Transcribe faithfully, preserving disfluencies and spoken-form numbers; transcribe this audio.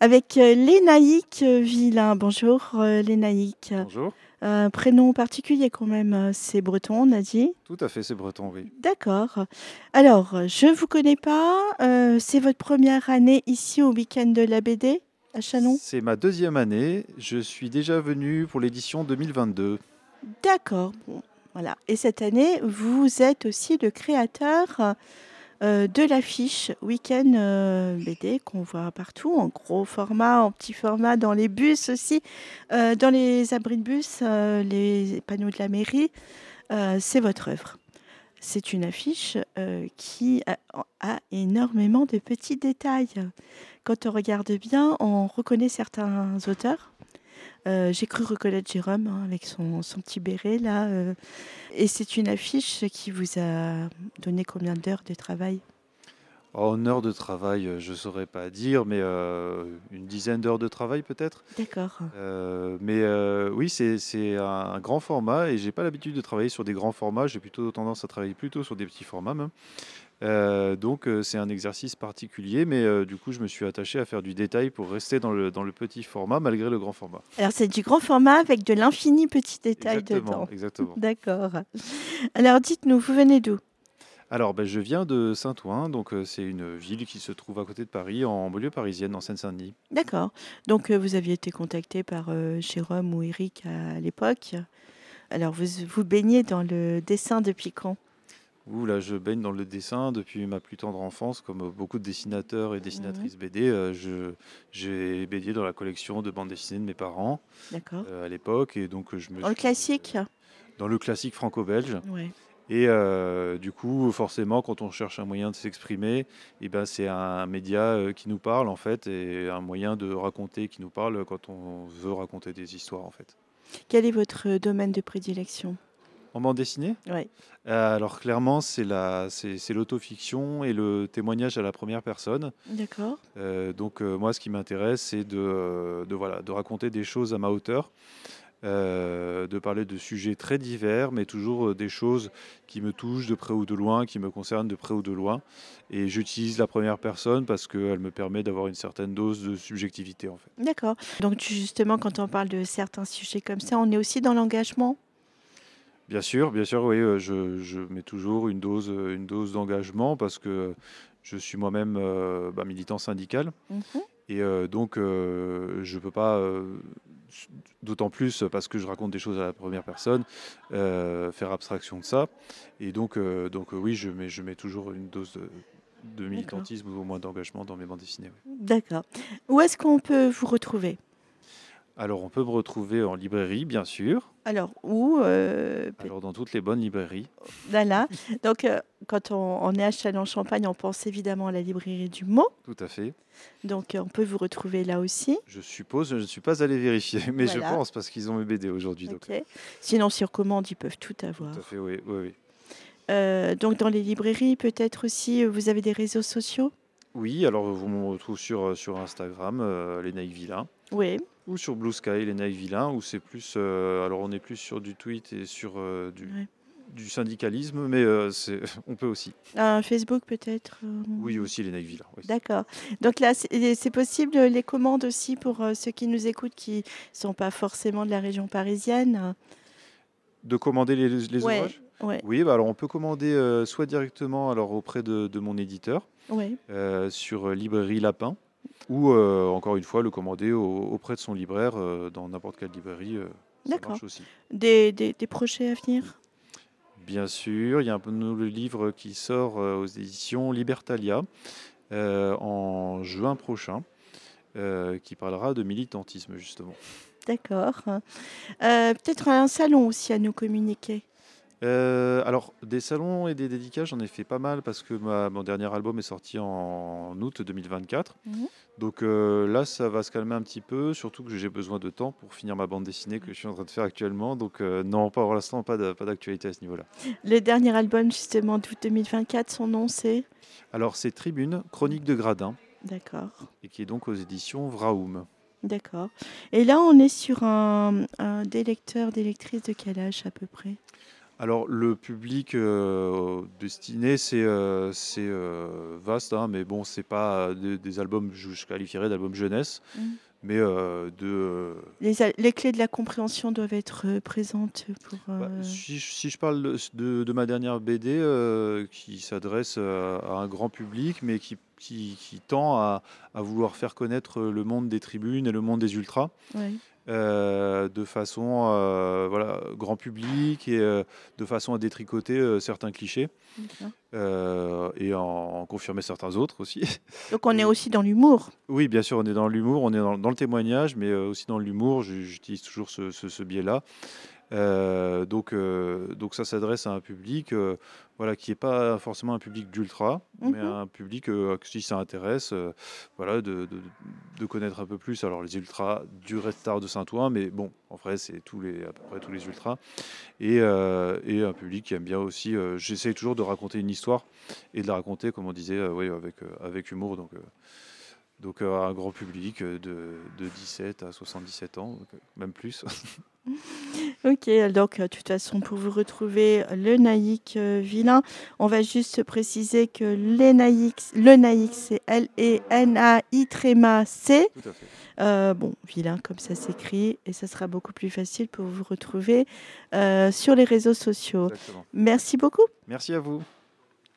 avec euh, Lénaïque euh, Villain. Bonjour euh, Lénaïque. Bonjour. Euh, prénom particulier quand même, euh, c'est breton, on a dit. Tout à fait, c'est breton, oui. D'accord. Alors, euh, je ne vous connais pas. euh, c'est votre première année ici au week-end de la B D à Chalon? C'est ma deuxième année. Je suis déjà venu pour l'édition deux mille vingt-deux. D'accord. Bon, voilà. Et cette année, vous êtes aussi le créateur euh, de l'affiche Week-end euh, B D qu'on voit partout, en gros format, en petit format, dans les bus aussi, euh, dans les abris de bus, euh, les panneaux de la mairie. Euh, c'est votre œuvre. C'est une affiche euh, qui a, a énormément de petits détails. Quand on regarde bien, on reconnaît certains auteurs. Euh, j'ai cru reconnaître Jérôme hein, avec son, son petit béret là. euh. Et c'est une affiche qui vous a donné combien d'heures de travail? En heures de travail, euh, je ne saurais pas dire, mais euh, une dizaine d'heures de travail peut-être. D'accord. Euh, mais euh, oui, c'est c'est un grand format et j'ai pas l'habitude de travailler sur des grands formats. J'ai plutôt tendance à travailler plutôt sur des petits formats même. Euh, donc euh, c'est un exercice particulier, mais euh, du coup je me suis attaché à faire du détail pour rester dans le, dans le petit format malgré le grand format. Alors c'est du grand format avec de l'infini petit détail Exactement, dedans. exactement. D'accord. Alors dites-nous, vous venez d'où? Alors, ben, je viens de Saint-Ouen, donc euh, c'est une ville qui se trouve à côté de Paris, en banlieue parisienne, en Seine-Saint-Denis. D'accord. Donc euh, vous aviez été contacté par euh, Jérôme ou Eric à l'époque. Alors vous vous baignez dans le dessin depuis quand? Où là, je baigne dans le dessin depuis ma plus tendre enfance, comme beaucoup de dessinateurs et Mhm. dessinatrices B D. euh, je, j'ai baigné dans la collection de bandes dessinées de mes parents D'accord. euh, à l'époque, et donc euh, je me Dans le suis classique? dans le classique franco-belge. Ouais. Et euh, du coup, forcément, quand on cherche un moyen de s'exprimer, eh ben, c'est un média euh, qui nous parle en fait, et un moyen de raconter qui nous parle quand on veut raconter des histoires en fait. Quel est votre domaine de prédilection? En bande dessinée? Ouais. Euh, alors clairement, c'est la, c'est, c'est l'autofiction et le témoignage à la première personne. D'accord. Euh, donc euh, moi, ce qui m'intéresse, c'est de, euh, de, voilà, de raconter des choses à ma hauteur, euh, de parler de sujets très divers, mais toujours euh, des choses qui me touchent de près ou de loin, qui me concernent de près ou de loin. Et j'utilise la première personne parce qu'elle me permet d'avoir une certaine dose de subjectivité en fait. D'accord. Donc justement, quand on parle de certains sujets comme ça, on est aussi dans l'engagement? Bien sûr, bien sûr, oui, euh, je, je mets toujours une dose, euh, une dose d'engagement parce que je suis moi-même euh, bah, militant syndical. Mhm. Et euh, donc, euh, je ne peux pas, euh, s- d'autant plus parce que je raconte des choses à la première personne, euh, faire abstraction de ça. Et donc, euh, donc euh, oui, je mets, je mets toujours une dose de, de D'accord. militantisme ou au moins d'engagement dans mes bandes dessinées. Oui. D'accord. Où est-ce qu'on peut vous retrouver? Alors, on peut me retrouver en librairie, bien sûr. Alors, où euh, peut- Alors, dans toutes les bonnes librairies, là, là. Donc, euh, quand on, on est à Châlons-Champagne, on pense évidemment à la librairie du Mot. tout à fait. Donc, euh, on peut vous retrouver là aussi. Je suppose, je ne suis pas allé vérifier, mais je Voilà. pense parce qu'ils ont mes B D aujourd'hui. Donc, OK. Sinon, sur commande, ils peuvent tout tout à avoir. fait, oui, oui, oui. Euh, donc, dans les librairies, peut-être aussi, euh, vous avez des réseaux sociaux? Oui, alors vous me retrouvez sur, euh, sur Instagram, euh, les Naïcs Vilains, Oui. ou sur Blue Sky, les Naïcs Vilains, où c'est plus, euh, alors on est plus sur du tweet et sur euh, du, Ouais. du syndicalisme, mais euh, c'est, on peut aussi. Un Facebook, peut-être? euh, Oui, aussi les Naïcs Vilains. Oui. D'accord. Donc là, c'est c'est possible euh, les commandes aussi pour euh, ceux qui nous écoutent qui ne sont pas forcément de la région parisienne. De commander les, les Ouais, ouvrages? ouais, Oui, bah alors on peut commander euh, soit directement alors auprès de, de mon éditeur ouais. euh, sur euh, Librairie Lapin, ou euh, encore une fois le commander au- auprès de son libraire euh, dans n'importe quelle librairie, euh, ça D'accord. marche aussi. Des, des, des projets à venir? Bien sûr, il y a un peu le livre qui sort euh, aux éditions Libertalia euh, en juin prochain, euh, qui parlera de militantisme justement. D'accord. Euh, peut-être un salon aussi à nous communiquer. Euh, alors, des salons et des dédicaces, j'en ai fait pas mal parce que ma- mon dernier album est sorti en août deux mille vingt-quatre. Mhm. Donc euh, là, ça va se calmer un petit peu, surtout que j'ai besoin de temps pour finir ma bande dessinée que je suis en train de faire actuellement. Donc euh, non, pas pour l'instant, pas de- pas d'actualité à ce niveau-là. Le dernier album, justement, d'août deux mille vingt-quatre, son nom c'est? Alors, c'est Tribune, Chronique de Gradin, D'accord, et qui est donc aux éditions Vraoum. d'accord. Et là, on est sur un, un des lecteurs, des lectrices de quel âge à peu près? Alors le public, heu, destiné, c'est, heu, c'est, heu, vaste, hein, mais bon, c'est pas des des albums, je je qualifierais d'albums jeunesse, Mmh. mais heu, de, heu, Les a les clés de la compréhension doivent être, heu, présentes pour, bah, heu si je si je parle de de de ma dernière B D, heu, qui s'adresse, heu, à un grand public, mais qui qui qui tend à à vouloir faire connaître le monde des tribunes et le monde des ultras. ouais, Heu, de façon, heu, voilà, grand public et heu, de façon à détricoter, heu, certains clichés, d'accord. heu et en en confirmer certains autres aussi. Donc on est Et aussi dans l'humour? oui, bien sûr, on est dans l'humour, on est dans dans le témoignage, mais heu, aussi dans l'humour. J'u j'utilise toujours ce ce ce biais-là. Heu, donc heu, donc ça s'adresse à un public, heu, voilà, qui est pas forcément un public d'ultra, mais Mmh. un public, heu, à qui ça intéresse, heu, voilà, de de de connaître un peu plus, alors les ultras du Red Star de Saint-Ouen, mais bon, en vrai, c'est tous les à peu près tous les ultras et heu et un public qui aime bien aussi, heu, j'essaie toujours de raconter une histoire et de la raconter, comme on disait, heu, oui, avec, heu, avec humour, donc heu donc heu, à un grand public, heu, de de dix-sept à soixante-dix-sept ans, donc heu, même plus. OK, donc heu, de toute façon, pour vous retrouver, le Naïc, heu, vilain, on va juste préciser que les Naïcs le Naïc, c'est L E N A I tréma C. Tout à fait. Heu, bon, vilain comme ça s'écrit et ça sera beaucoup plus facile pour vous retrouver, heu, sur les réseaux sociaux. Exactement. Merci beaucoup. Merci à vous.